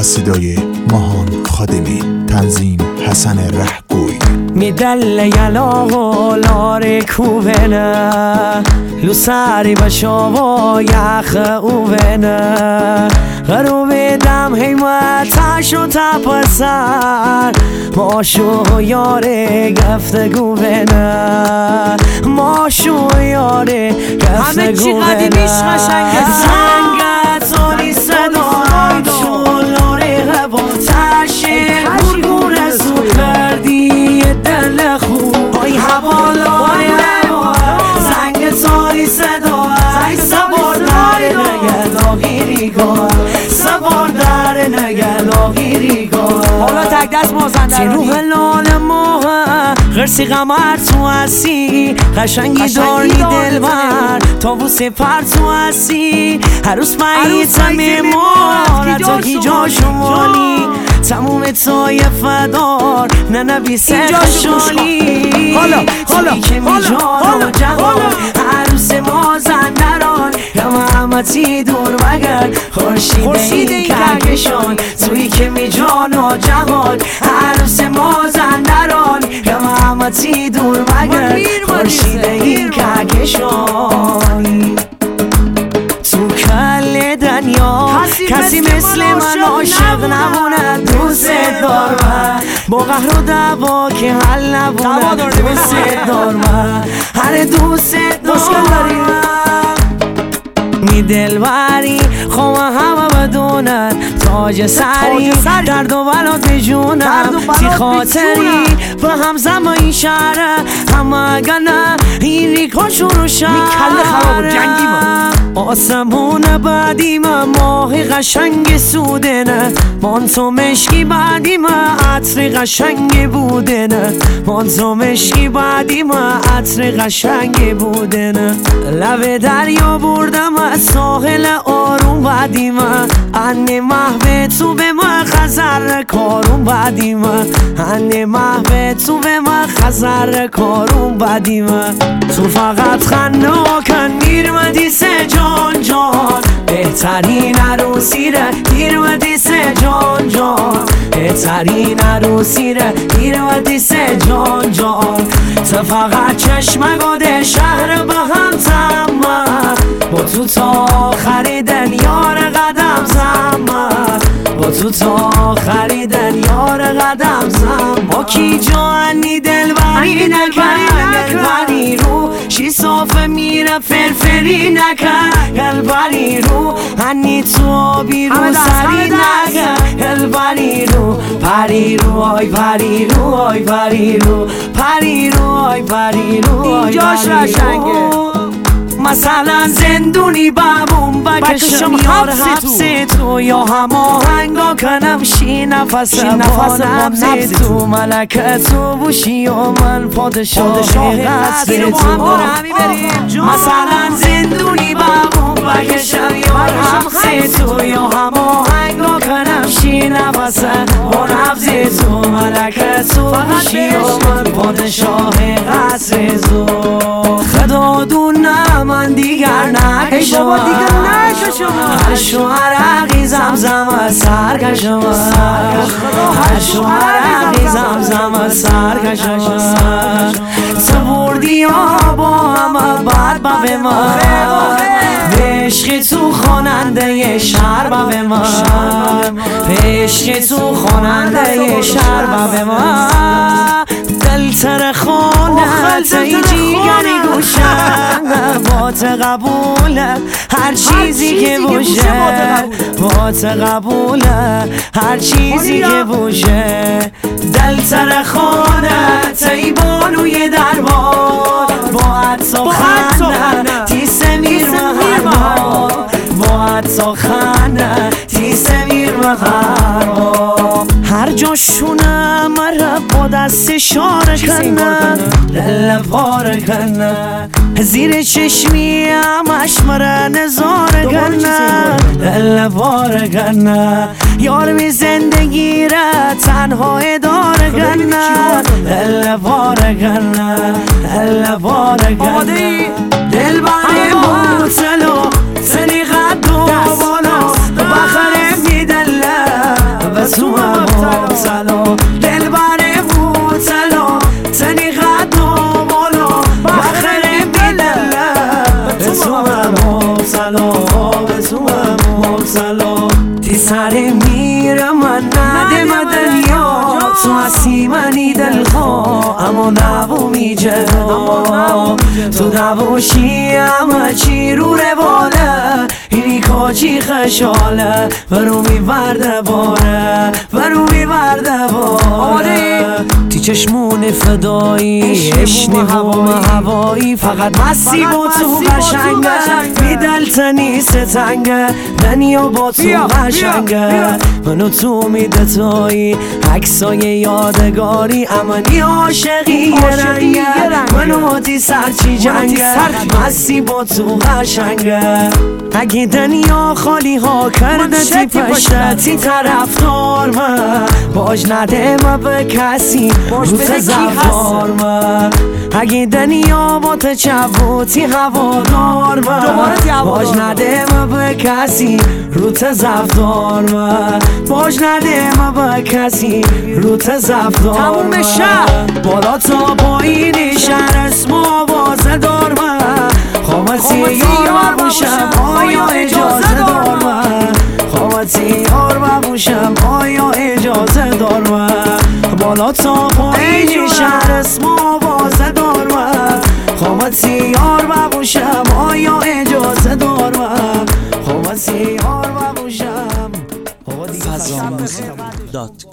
صدای ماهان خادمی، تنظیم حسن رهگوی. میدل یلاغو لاره کوبنه لوساری بشاوا یخ اوبنه غروب دم حیمتش و تپسر ماشو یاره گفتگو بنه ماشو یاره گفتگو بنه زنگت سالی صدای شلاره هواتشه گرگون زود کردی دل خوب آی حوالای زنگ سالی صدای سوار در نگلاغیریگاه سوار در نگلاغیریگاه حالا تک دست مازندرانی روح لال ماه غرسی قمر تو هستی قشنگی داری دلبر تابوس پر تو هستی عروس مهیتم مارت و هیجا شمالی تموم تای فدار نه نبیسه خشالی توی که میجان و جهان عروس مازندران رحمتی دور بگر خورشید این کهکشان توی که میجان و جهان عروس مازندران رحمتی دور بگر خورشید این کهکشان تو کل دنیا کسی مثل من عاشق نمونه دوست دار من با قهر و دعوا که حل نبونه دوست دار من هر دوست دار می دلبری خواه همه بدونن تاج سری درد و بلات بجونم تی خاطری به هم زمان این شهره همه گنه این ریکا شروع شهره آسمون بعدی من ماه قشنگ سوده نه مانتو مشکی بعدی من عطر قشنگ بوده نه مانتو مشکی بعدی من عطر قشنگ بوده نه لب دریا بردم از ساحل آروم بعدی من انه محو تو به من خزر کارون بعدی من انه محو تو به من خزر کارون بعدی من تو فقط خناکن میرمدی سه جان جان بهترین عروسی ره میرمدی سه جان جان بهترین عروسی ره میرمدی سه جان جان تو فقط چشم گاده شهر با هم تمام با تو تا خریدن یار قدم زمان با تو تا خریدن یار قدم زمان با کی جانی دلبری دلبری رو شی صافه میره فرفری نکن دلبری رو هنی تو آبی رو سری نکن دلبری رو پری رو آی پری رو آی پری رو پری رو آی پری رو اینجاش قشنگه مثلا زندونی بابون بکشم یار حبس تو یا هماهنگا کنم شی نفس با نبز تو ملکه تو بوشی و من پادشاه قصر تو مثلا زندونی بابون بکشم یار حبس تو یا هماهنگا کنم شی نفس با نبز تو ملکه تو بوشی و من پادشاه قصر تو خدا دونه من دیگر نکشم هر شوهر عقی زمزم سر کشم هر شوهر عقی زمزم سر کشم تو بردی ها با همه بعد با به من به عشق تو خواننده شهر با به من به عشق تو خواننده شهر با به من دل تر خانت ای جیگری گوشم با قبوله هر چیزی که باشه با قبوله هر چیزی که باشه دل تر خانت ای بانوی دربار با عطا خانه تیسه میر مهربان با عطا خانه تیسه میر مهربان هر جاشونه مرا با دست اشاره کنه دل پاره کنه زیر چشمی همش مرا نظاره کنه دل پاره کنه یار بی زندگی را تنها اداره کنه دل پاره کنه دل پاره کنه دل باره موتلو سنی قد و بالا بخره میدله تی سر میره من نده دنیا تو هستی منی دلخواه اما نبو میجه تو نباشی همه چی رو رواله اینی کاچی خشاله برو میورده باره برو میورده باره تی چشمون فدایی عشنی و هوایی فقط مستی با تو قشنگه میدلتنی ستنگه دنیا با تو قشنگه منو تو میدتایی عکسای یادگاری امنی عاشقی یه رنگه منو تی سرچی جنگه مستی با تو قشنگه اگه دنیا خالی ها کرده تی پشتی طرفدار من باج نده ما به کسی رو تزفار من اگه دنیا با تچبوتی هوادار من باج نده ما به کسی رو تزفدار من باج نده ما به کسی رو تزفدار من بالا تا پایینی شهر اسم آوازه دار من خامتی یار باشم آیا اجازه دار من خامتی یار باشم آیا اجازه دار من بالا تا پایینی